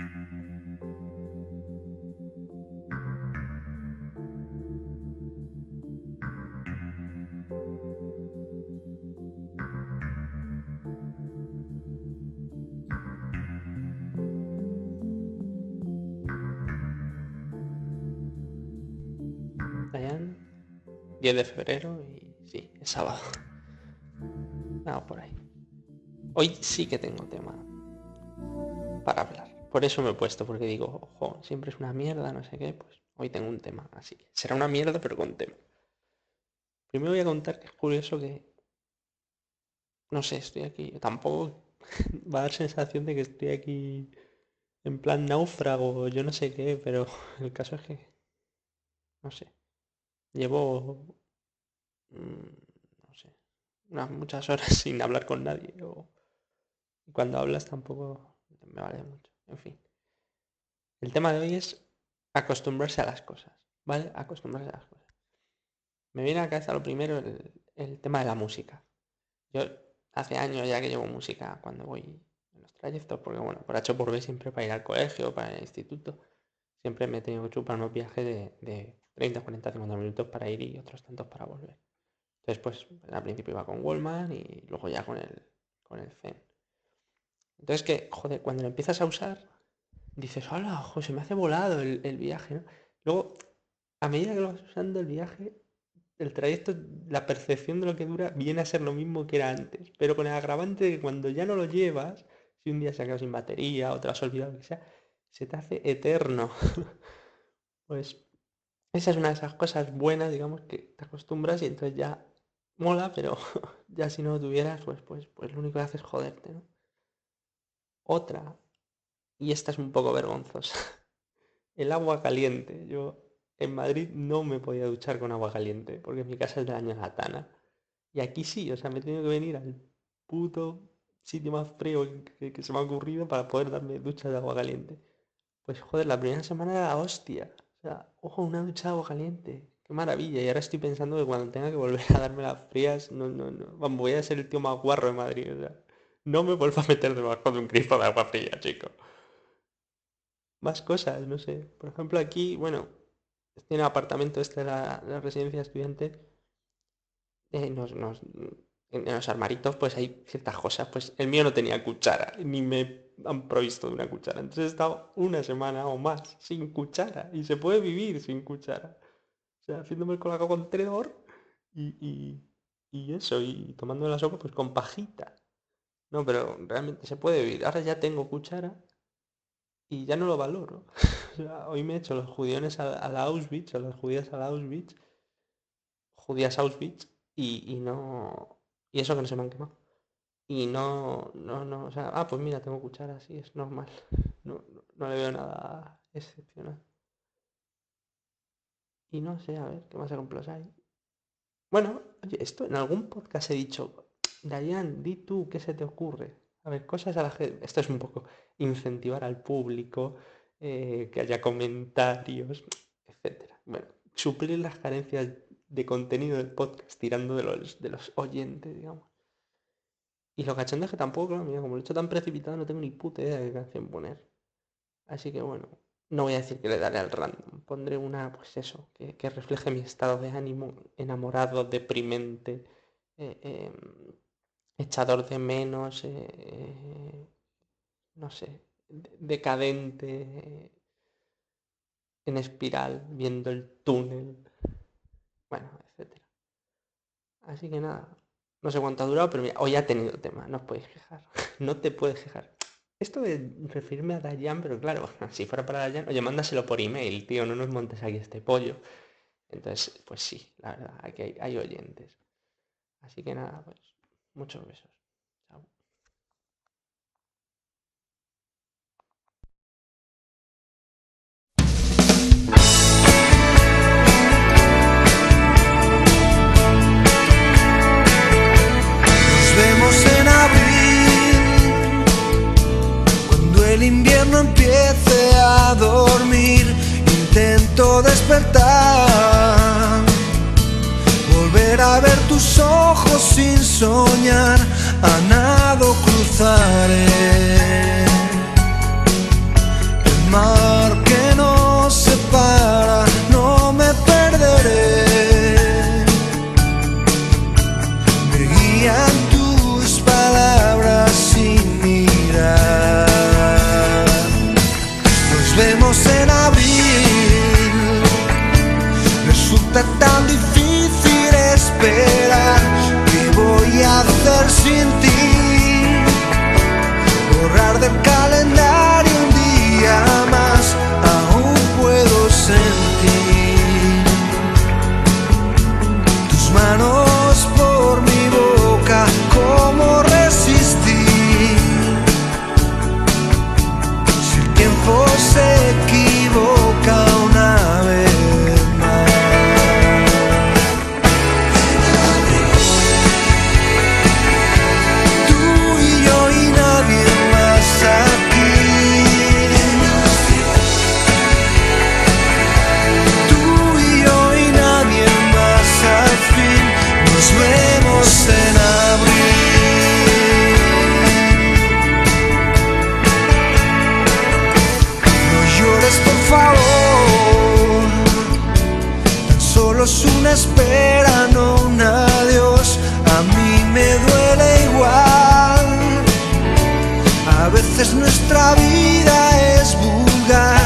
Dayan, 10 de febrero y sí, es sábado. Nada por ahí. Hoy sí que tengo tema para hablar. Por eso me he puesto, porque digo, ojo, siempre es una mierda, no sé qué, pues hoy tengo un tema así. Será una mierda, pero con tema. Primero voy a contar que es curioso que, no sé, estoy aquí, tampoco va a dar sensación de que estoy aquí en plan náufrago, yo no sé qué, pero el caso es que, no sé, llevo, no sé, muchas horas sin hablar con nadie, o cuando hablas tampoco me vale mucho, en fin. El tema de hoy es acostumbrarse a las cosas, ¿vale? Acostumbrarse a las cosas. Me viene a la cabeza lo primero el tema de la música. Yo hace años ya que llevo música cuando voy en los trayectos, porque bueno, por H o por B siempre para ir al colegio, para el instituto, siempre me he tenido que chupar unos viajes de 30, 40, 50 minutos para ir y otros tantos para volver. Entonces, pues al principio iba con Wallman y luego ya con el Zen. Entonces que, joder, cuando lo empiezas a usar, dices, hola, ojo, se me hace volado el viaje, ¿no? Luego, a medida que lo vas usando el viaje, el trayecto, la percepción de lo que dura viene a ser lo mismo que era antes, pero con el agravante de que cuando ya no lo llevas, si un día se ha quedado sin batería o te lo has olvidado, lo que sea, se te hace eterno. Pues esa es una de esas cosas buenas, digamos, que te acostumbras y entonces ya mola, pero ya si no lo tuvieras, pues lo único que haces es joderte, ¿no? Otra, y esta es un poco vergonzosa, el agua caliente. Yo en Madrid no me podía duchar con agua caliente, porque mi casa es de la Ñagatana. Y aquí sí, o sea, me he tenido que venir al puto sitio más frío que se me ha ocurrido para poder darme duchas de agua caliente. Pues joder, la primera semana era la hostia. O sea, ojo, una ducha de agua caliente. Qué maravilla. Y ahora estoy pensando que cuando tenga que volver a darme las frías, no. Vamos, voy a ser el tío más guarro de Madrid. O sea, no me vuelvo a meter debajo de un grifo de agua fría, chico. Más cosas, no sé. Por ejemplo, aquí, bueno, estoy en el apartamento este de la residencia de estudiantes. En los armaritos pues hay ciertas cosas. Pues el mío no tenía cuchara, ni me han provisto de una cuchara. Entonces he estado una semana o más sin cuchara. Y se puede vivir sin cuchara. O sea, haciéndome el colacao con tenedor y, y, y eso, y tomando la sopa pues con pajita. No, pero realmente se puede vivir. Ahora ya tengo cuchara y ya no lo valoro. O sea, hoy me he hecho los judiones al Auschwitz, o las judías al Auschwitz, judías Auschwitz, y no. Y eso que no se me han quemado. Y no, o sea, pues mira, tengo cuchara, sí, es normal. No le veo nada excepcional. Y no sé, a ver, ¿qué más ejemplos hay? Bueno, oye, esto en algún podcast he dicho, Dayan, di tú, ¿qué se te ocurre? A ver, cosas a la gente. Esto es un poco incentivar al público, que haya comentarios, etcétera. Bueno, suplir las carencias de contenido del podcast tirando de los oyentes, digamos. Y lo cachondo es que tampoco, claro, mira, como lo he hecho tan precipitado, no tengo ni puta idea de qué canción poner. Así que bueno, no voy a decir que le daré al random. Pondré una, pues eso, que refleje mi estado de ánimo, enamorado, deprimente, eh, eh, echador de menos, no sé, decadente, en espiral, viendo el túnel, bueno, etcétera. Así que nada, no sé cuánto ha durado, pero mira, hoy ha tenido tema, no os podéis quejar. No te puedes quejar. Esto de referirme a Dayan, pero claro, si fuera para Dayan, oye, mándaselo por email, tío, no nos montes aquí este pollo. Entonces, pues sí, la verdad, aquí hay oyentes. Así que nada, pues, muchos besos. Chao. Nos vemos en abril, cuando el invierno empiece a dormir. Intento despertar, volver a ver tus ojos sin soñar. A nado cruzaré tiempo se equivoca una vez más. Tú y yo y nadie más aquí. Tú y yo y nadie más al fin. Nos vemos en abril. Por favor, tan solo es una espera, no un adiós. A mí me duele igual. A veces nuestra vida es vulgar.